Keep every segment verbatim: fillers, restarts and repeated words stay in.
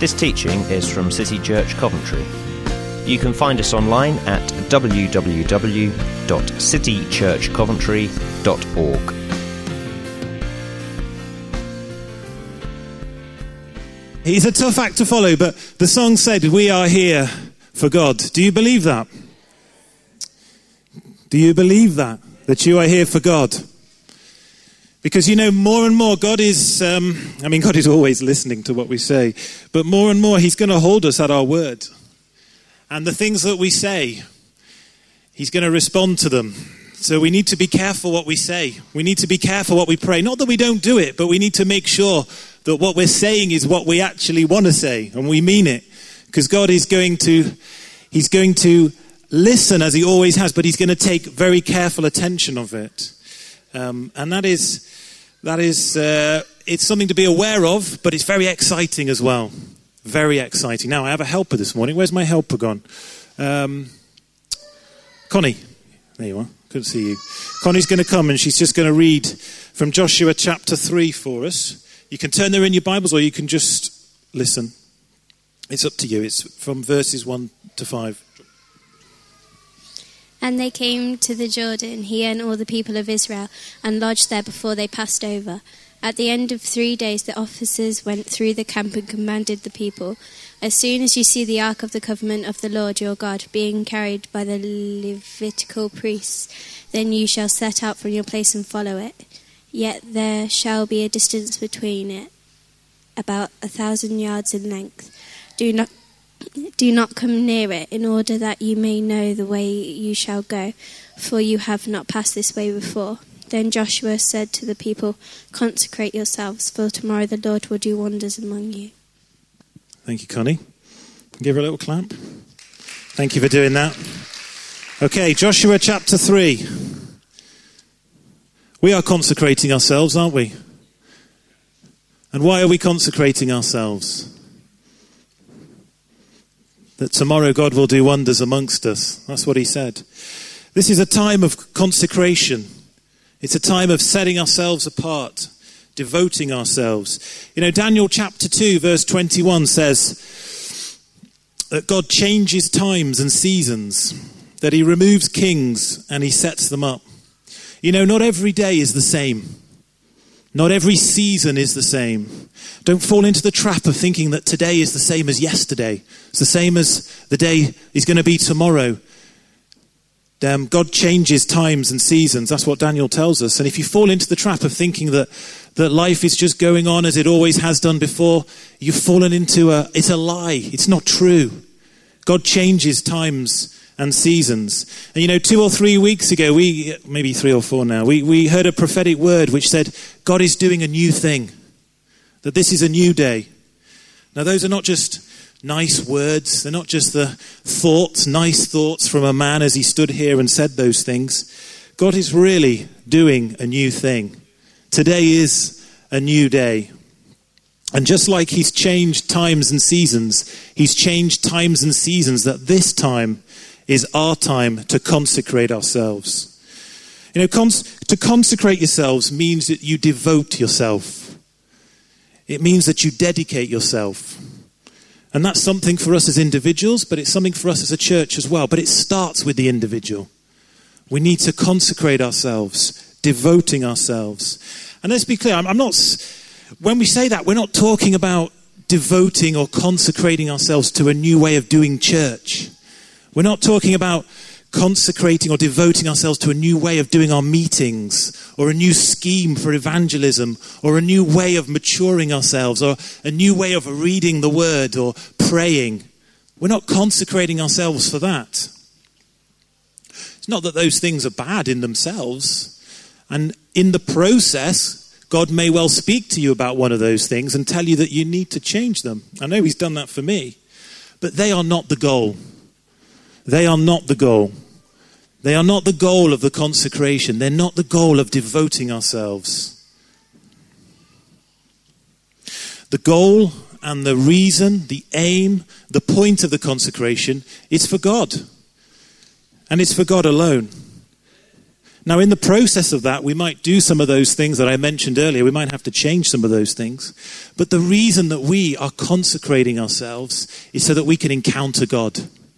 This teaching is from City Church Coventry. You can find us online at w w w dot city church coventry dot org. He's a tough act to follow, but the song said, "We are here for God." Do you believe that? Do you believe that? That you are here for God? Because, you know, more and more God is, um, I mean, God is always listening to what we say, but more and more He's going to hold us at our word. And the things that we say, He's going to respond to them. So we need to be careful what we say. We need to be careful what we pray. Not that we don't do it, but we need to make sure that what we're saying is what we actually want to say, and we mean it. Because God is going to, He's going to listen as He always has, but He's going to take very careful attention of it. Um, and that is, that is, uh, it's something to be aware of, but it's very exciting as well. Very exciting. Now, I have a helper this morning. Where's my helper gone? Um, Connie. There you are. Couldn't see you. Connie's going to come and she's just going to read from Joshua chapter three for us. You can turn there in your Bibles or you can just listen. It's up to you. It's from verses one to five. And they came to the Jordan, he and all the people of Israel, and lodged there before they passed over. At the end of three days, the officers went through the camp and commanded the people, "As soon as you see the ark of the covenant of the Lord your God being carried by the Levitical priests, then you shall set out from your place and follow it. Yet there shall be a distance between it, about a thousand yards in length. Do not do not come near it, in order that you may know the way you shall go, for you have not passed this way before." Then Joshua said to the people, "Consecrate yourselves, for tomorrow the Lord will do wonders among you." Thank you, Connie. Give her a little clap. Thank you for doing that. Okay, Joshua chapter three. We are consecrating ourselves, aren't we? And why are we consecrating ourselves? That tomorrow God will do wonders amongst us. That's what he said. This is a time of consecration. It's a time of setting ourselves apart, devoting ourselves. You know, Daniel chapter two, verse twenty-one says that God changes times and seasons, that he removes kings and he sets them up. You know, not every day is the same. Not every season is the same. Don't fall into the trap of thinking that today is the same as yesterday. It's the same as the day is going to be tomorrow. Um, God changes times and seasons. That's what Daniel tells us. And if you fall into the trap of thinking that, that life is just going on as it always has done before, you've fallen into a, it's a lie. It's not true. God changes times and seasons. And you know, two or three weeks ago, we maybe three or four now, we, we heard a prophetic word which said, God is doing a new thing. That this is a new day. Now those are not just nice words. They're not just the thoughts, nice thoughts from a man as he stood here and said those things. God is really doing a new thing. Today is a new day. And just like he's changed times and seasons, he's changed times and seasons that this time is our time to consecrate ourselves. You know, cons- to consecrate yourselves means that you devote yourself. It means that you dedicate yourself. And that's something for us as individuals, but it's something for us as a church as well. But it starts with the individual. We need to consecrate ourselves, devoting ourselves. And let's be clear, I'm, I'm not, when we say that, we're not talking about devoting or consecrating ourselves to a new way of doing church. We're not talking about consecrating or devoting ourselves to a new way of doing our meetings, or a new scheme for evangelism, or a new way of maturing ourselves, or a new way of reading the word or praying. We're not consecrating ourselves for that. It's not that those things are bad in themselves. And in the process, God may well speak to you about one of those things and tell you that you need to change them. I know he's done that for me. But they are not the goal. They are not the goal. They are not the goal of the consecration. They're not the goal of devoting ourselves. The goal and the reason, the aim, the point of the consecration is for God. And it's for God alone. Now, in the process of that, we might do some of those things that I mentioned earlier. We might have to change some of those things. But the reason that we are consecrating ourselves is so that we can encounter God.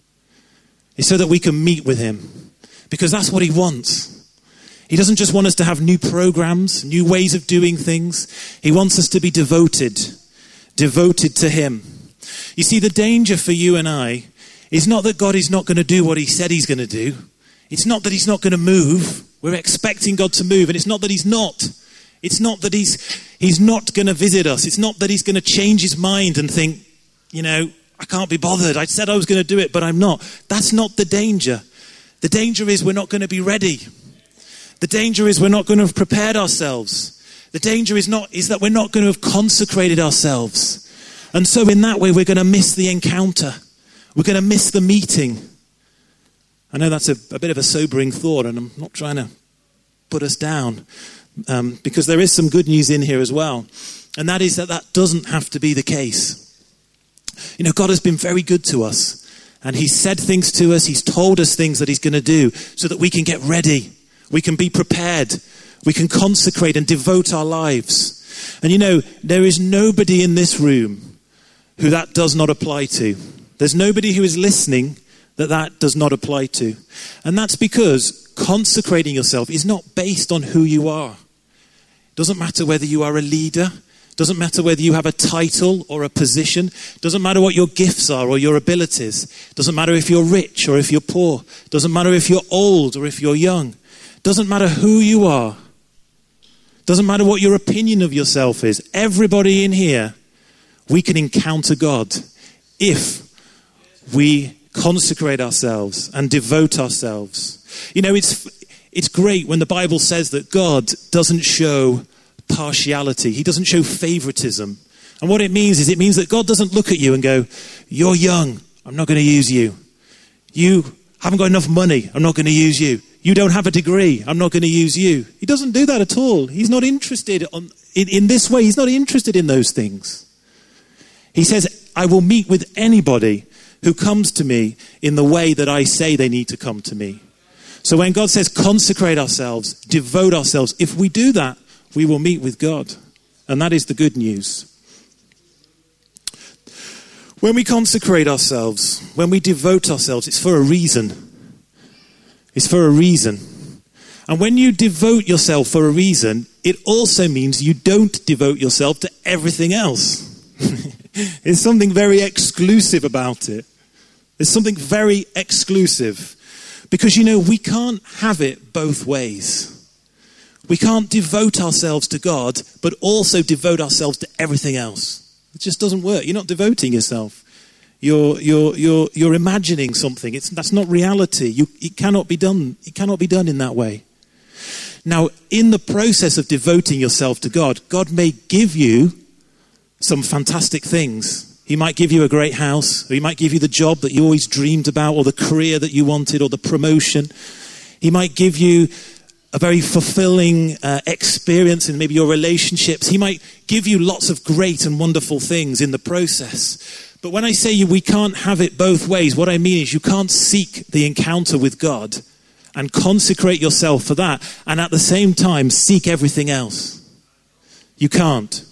It's so that we can meet with him. Because that's what he wants. He doesn't just want us to have new programs, new ways of doing things. He wants us to be devoted, devoted to him. You see, the danger for you and I is not that God is not going to do what he said he's going to do. It's not that he's not going to move. We're expecting God to move, and it's not that he's not. It's not that he's he's not going to visit us. It's not that he's going to change his mind and think, you know, I can't be bothered. I said I was going to do it, but I'm not. That's not the danger. The danger is we're not going to be ready. The danger is we're not going to have prepared ourselves. The danger is not is that we're not going to have consecrated ourselves. And so in that way, we're going to miss the encounter. We're going to miss the meeting. I know that's a, a bit of a sobering thought, and I'm not trying to put us down, um, because there is some good news in here as well. And that is that that doesn't have to be the case. You know, God has been very good to us, and he's said things to us. He's told us things that he's going to do so that we can get ready. We can be prepared. We can consecrate and devote our lives. And you know, there is nobody in this room who that does not apply to. There's nobody who is listening that that does not apply to. And that's because consecrating yourself is not based on who you are. It doesn't matter whether you are a leader. It doesn't matter whether you have a title or a position. It doesn't matter what your gifts are or your abilities. It doesn't matter if you're rich or if you're poor. It doesn't matter if you're old or if you're young. It doesn't matter who you are. It doesn't matter what your opinion of yourself is. Everybody in here, we can encounter God if we consecrate ourselves and devote ourselves. You know, it's it's great when the Bible says that God doesn't show partiality. He doesn't show favoritism. And what it means is it means that God doesn't look at you and go, you're young, I'm not going to use you. You haven't got enough money, I'm not going to use you. You don't have a degree, I'm not going to use you. He doesn't do that at all. He's not interested on, in, in this way. He's not interested in those things. He says, I will meet with anybody who comes to me in the way that I say they need to come to me. So when God says consecrate ourselves, devote ourselves, if we do that, we will meet with God. And that is the good news. When we consecrate ourselves, when we devote ourselves, it's for a reason. It's for a reason. And when you devote yourself for a reason, it also means you don't devote yourself to everything else. There's something very exclusive about it. There's something very exclusive. Because, you know, we can't have it both ways. We can't devote ourselves to God, but also devote ourselves to everything else. It just doesn't work. You're not devoting yourself. You're you're you're you're imagining something. It's that's not reality. You it cannot be done. It cannot be done in that way. Now, in the process of devoting yourself to God, God may give you some fantastic things. He might give you a great house, or he might give you the job that you always dreamed about, or the career that you wanted, or the promotion. He might give you a very fulfilling uh, experience in maybe your relationships. He might give you lots of great and wonderful things in the process. But when I say you, we can't have it both ways, what I mean is you can't seek the encounter with God and consecrate yourself for that, and at the same time seek everything else. You can't.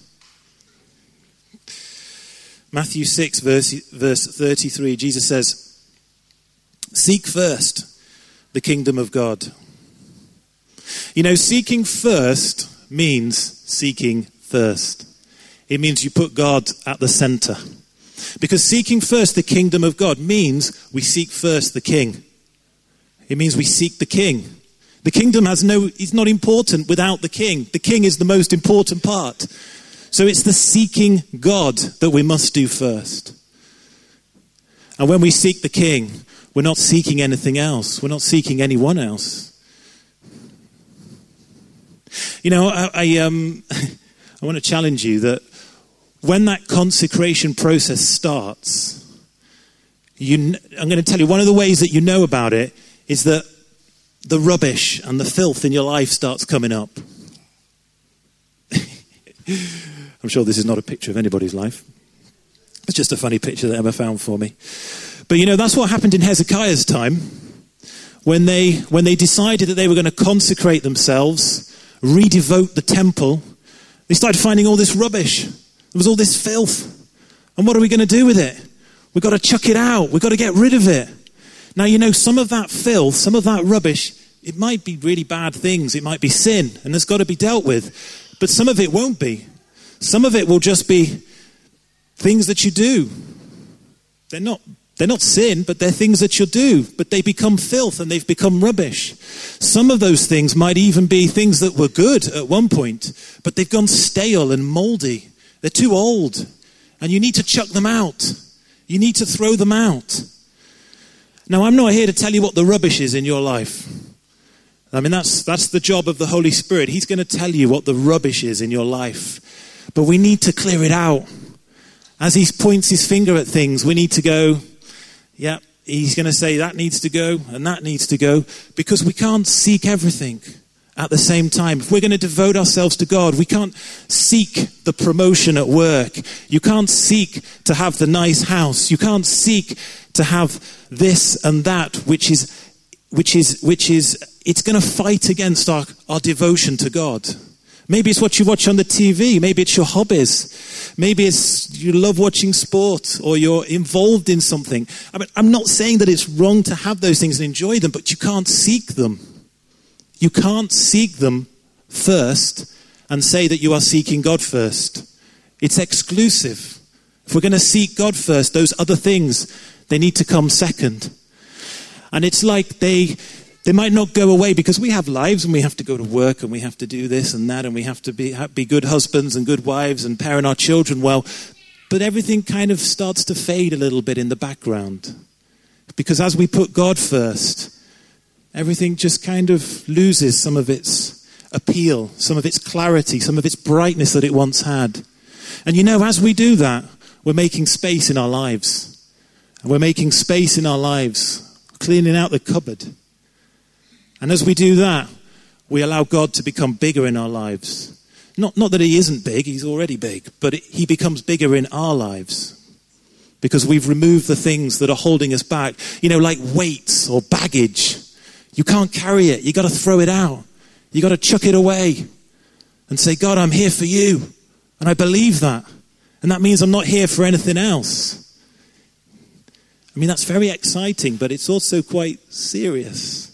Matthew six, verse, verse thirty-three, Jesus says, seek first the kingdom of God. You know, seeking first means seeking first. It means you put God at the center. Because seeking first the kingdom of God means we seek first the king. It means we seek the king. The kingdom has no, it's not important without the king. The king is the most important part. So it's the seeking God that we must do first. And when we seek the king, we're not seeking anything else. We're not seeking anyone else. You know, I, I, um, I want to challenge you that when that consecration process starts, you, I'm going to tell you one of the ways that you know about it is that the rubbish and the filth in your life starts coming up. I'm sure this is not a picture of anybody's life. It's just a funny picture that Emma found for me. But you know, that's what happened in Hezekiah's time. when they, when they decided that they were going to consecrate themselves, redevote the temple, they started finding all this rubbish. There was all this filth. And what are we going to do with it? We've got to chuck it out. We've got to get rid of it. Now, you know, some of that filth, some of that rubbish, it might be really bad things. It might be sin, and there's got to be dealt with. But some of it won't be. Some of it will just be things that you do. They're not, they're not sin, but they're things that you do. But they become filth and they've become rubbish. Some of those things might even be things that were good at one point, but they've gone stale and moldy. They're too old, and you need to chuck them out. You need to throw them out. Now, I'm not here to tell you what the rubbish is in your life. I mean, that's that's the job of the Holy Spirit. He's going to tell you what the rubbish is in your life. But we need to clear it out. As he points his finger at things, we need to go, yeah, he's going to say that needs to go and that needs to go, because we can't seek everything at the same time. If we're going to devote ourselves to God, we can't seek the promotion at work. You can't seek to have the nice house. You can't seek to have this and that, which is, which is, which is, it's going to fight against our, our devotion to God. Maybe it's what you watch on the T V. Maybe it's your hobbies. Maybe it's you love watching sport, or you're involved in something. I mean, I'm not saying that it's wrong to have those things and enjoy them, but you can't seek them. You can't seek them first and say that you are seeking God first. It's exclusive. If we're going to seek God first, those other things, they need to come second. And it's like they... They might not go away, because we have lives and we have to go to work and we have to do this and that and we have to be, be good husbands and good wives and parent our children well. But everything kind of starts to fade a little bit in the background. Because as we put God first, everything just kind of loses some of its appeal, some of its clarity, some of its brightness that it once had. And you know, as we do that, we're making space in our lives. And we're making space in our lives, cleaning out the cupboard. And as we do that, we allow God to become bigger in our lives. Not, not that he isn't big, he's already big, but it, he becomes bigger in our lives. Because we've removed the things that are holding us back. You know, like weights or baggage. You can't carry it, you got to throw it out. You got to chuck it away and say, God, I'm here for you. And I believe that. And that means I'm not here for anything else. I mean, that's very exciting, but it's also quite serious.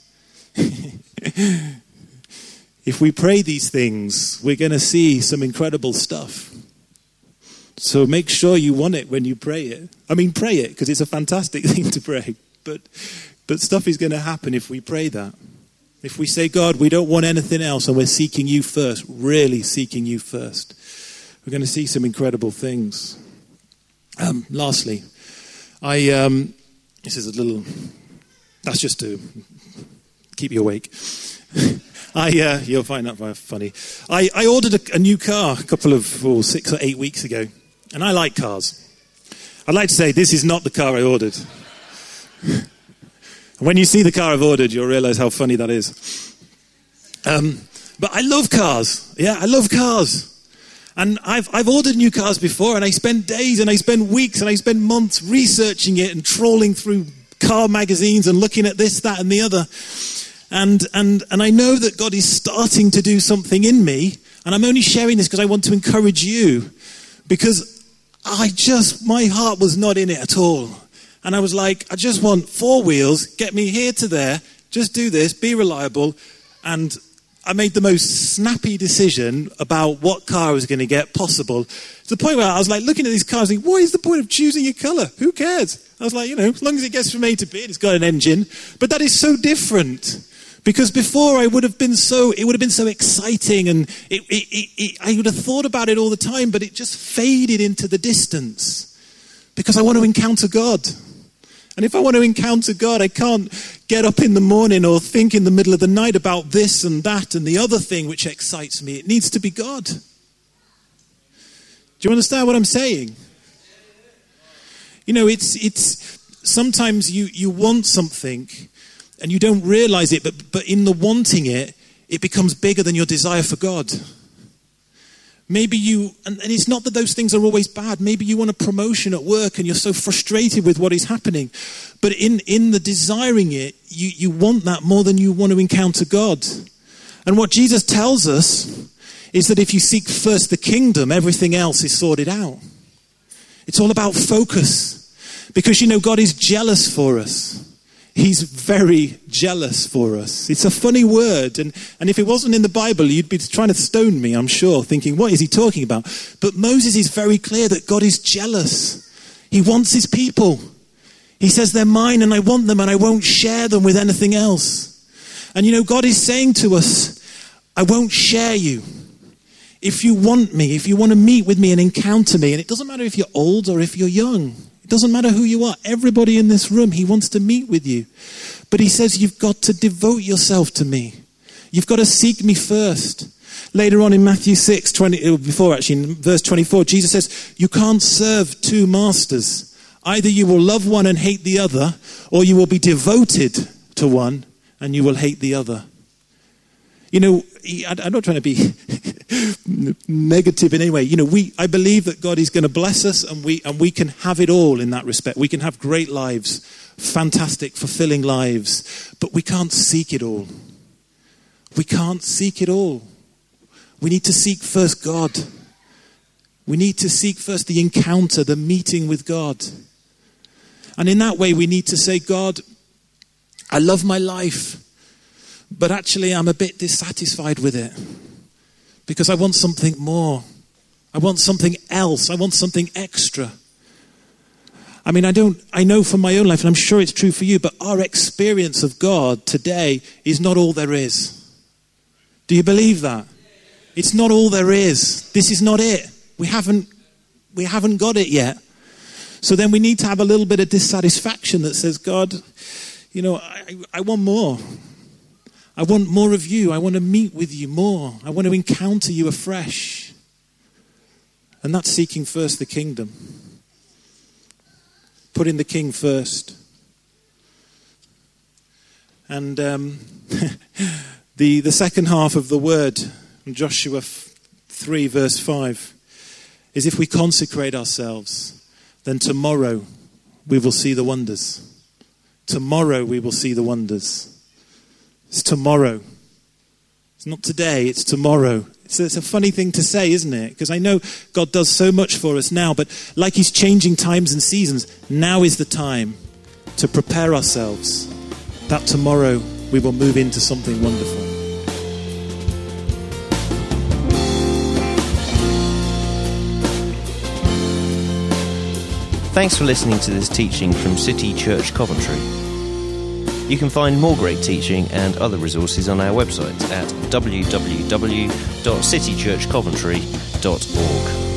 If we pray these things, we're going to see some incredible stuff. So make sure you want it when you pray it. I mean, pray it, because it's a fantastic thing to pray. But, but stuff is going to happen if we pray that. If we say, God, we don't want anything else and we're seeking you first, really seeking you first, we're going to see some incredible things. Um, lastly, I um, this is a little, that's just to keep you awake. I uh, you'll find that funny. I, I ordered a, a new car a couple of oh, six or eight weeks ago, and I like cars. I'd like to say this is not the car I ordered. When you see the car I've ordered, you'll realize how funny that is. Um, but I love cars. Yeah, I love cars. And I've I've ordered new cars before, and I spend days and I spend weeks and I spend months researching it and trawling through car magazines and looking at this, that, and the other. And and and I know that God is starting to do something in me, and I'm only sharing this because I want to encourage you, because I just, my heart was not in it at all. And I was like, I just want four wheels, get me here to there, just do this, be reliable. And I made the most snappy decision about what car I was going to get possible. To the point where I was like looking at these cars and thinking, what is the point of choosing a colour? Who cares? I was like, you know, as long as it gets from A to B, it's got an engine. But that is so different. Because before I would have been so, it would have been so exciting, and it, it, it, it, I would have thought about it all the time, but it just faded into the distance. Because I want to encounter God. And if I want to encounter God, I can't get up in the morning or think in the middle of the night about this and that and the other thing which excites me. It needs to be God. Do you understand what I'm saying? You know, it's it's sometimes you, you want something and you don't realize it, but, but in the wanting it, it becomes bigger than your desire for God. Maybe you, and, and it's not that those things are always bad. Maybe you want a promotion at work and you're so frustrated with what is happening. But in, in the desiring it, you, you want that more than you want to encounter God. And what Jesus tells us is that if you seek first the kingdom, everything else is sorted out. It's all about focus. Because, you know, God is jealous for us. He's very jealous for us. It's a funny word. And, and if it wasn't in the Bible, you'd be trying to stone me, I'm sure, thinking, what is he talking about? But Moses is very clear that God is jealous. He wants his people. He says they're mine and I want them and I won't share them with anything else. And you know, God is saying to us, I won't share you. If you want me, if you want to meet with me and encounter me, and it doesn't matter if you're old or if you're young. It doesn't matter who you are. Everybody in this room, he wants to meet with you. But he says you've got to devote yourself to me. You've got to seek me first. Later on in Matthew six, twenty, before actually, in verse twenty-four, Jesus says, you can't serve two masters. Either you will love one and hate the other, or you will be devoted to one and you will hate the other. You know, I'm not trying to be negative in any way. You know, we I believe that God is going to bless us and we and we can have it all in that respect. We can have great lives, fantastic, fulfilling lives, but we can't seek it all. We can't seek it all. We need to seek first God. We need to seek first the encounter, the meeting with God. And in that way, we need to say, God, I love my life. But actually, I'm a bit dissatisfied with it because I want something more. I want something else. I want something extra. I mean, I don't, I know from my own life, and I'm sure it's true for you, but our experience of God today is not all there is. Do you believe that? It's not all there is. This is not it. We haven't, we haven't got it yet. So then we need to have a little bit of dissatisfaction that says, God, you know, I, I want more. I want more of you. I want to meet with you more. I want to encounter you afresh. And that's seeking first the kingdom. Putting the king first. And um, the, the second half of the word, in Joshua three verse five, is if we consecrate ourselves, then tomorrow we will see the wonders. Tomorrow we will see the wonders. It's tomorrow. It's not today, it's tomorrow. It's a, it's a funny thing to say, isn't it? Because I know God does so much for us now, but like he's changing times and seasons, now is the time to prepare ourselves that tomorrow we will move into something wonderful. Thanks for listening to this teaching from City Church Coventry. You can find more great teaching and other resources on our website at w w w dot city church coventry dot org.